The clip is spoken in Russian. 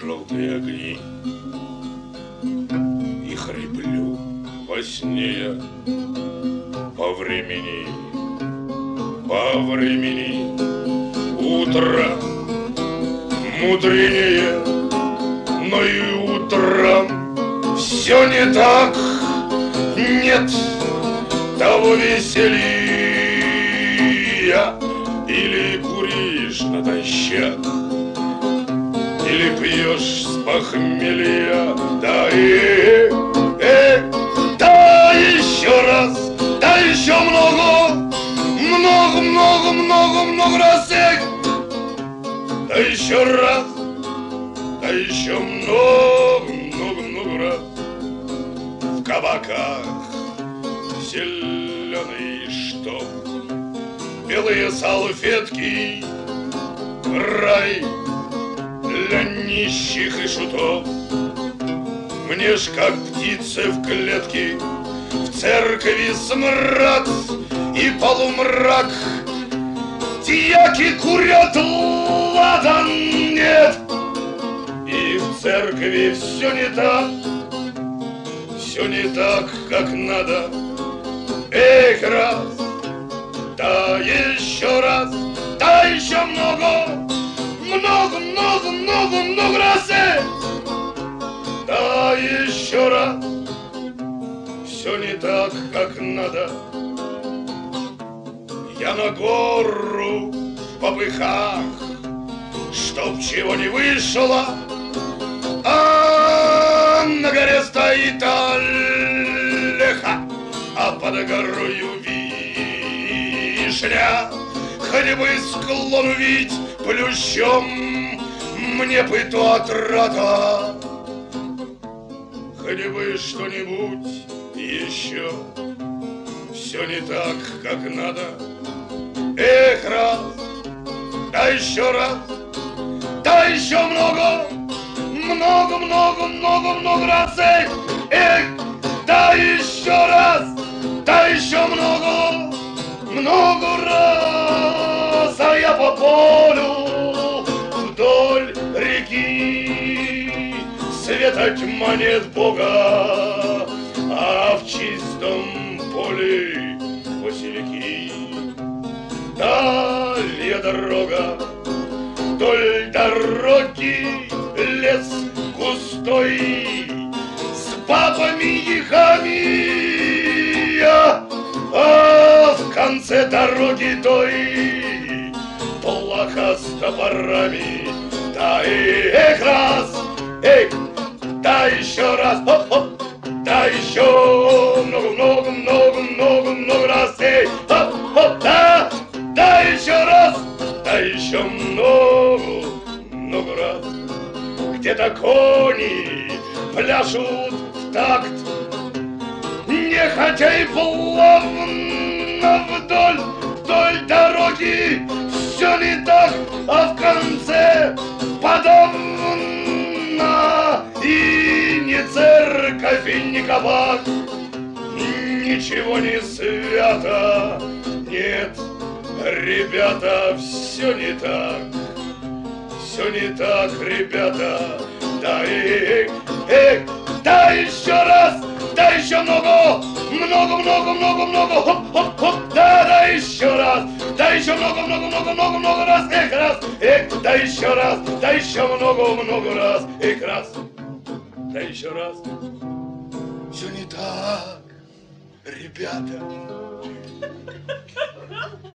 желтые огни, и хриплю во сне я по времени, утро мудренее, но и утром все не так, нет того веселья. Или куришь натощак, или пьешь с похмелья, да да еще раз, да еще много раз, да еще раз, да еще много раз. В кабаках зеленый штоп, белые салфетки, рай для нищих и шутов. Мне ж как птицы в клетке, в церкви смрад и полумрак. Дьяки курят, ладан нет, и в церкви все не так, как надо. Эх, раз, да еще раз, да еще много раз, да еще раз. Все не так, как надо. Я на гору в попыхах, чтоб чего не вышло, а на горе стоит Олеха, а под горою вишня. Хоть бы склон увидеть плющом, мне бы то отрата. Хоть бы что-нибудь еще, все не так, как надо. Эх, раз, да еще раз, да еще много раз. Эх, да еще раз, да еще много раз. А я по полю вдоль реки, света тьма нет Бога, а в чистом поле васильки. Дальняя дорога, вдоль дороги лес густой с бабами-ягами, а в конце дороги той плаха с топорами. Да эх, раз, эх, да еще раз, хоп-хоп, да еще много раз, эй, хоп-хоп, да еще раз, да еще много раз. Где-то кони пляшут в такт, нехотя и плавно вдоль дороги. Все не так, а в конце подавно и не церковь, и не кабак, ничего не свято. Нет, ребята, все не так, ребята. Да да еще раз, да еще много, хоп-хоп-хоп, да еще раз, да еще много раз, эх, раз, эх, да еще раз, да еще много раз, эх, раз, да еще раз. Все не так, ребята.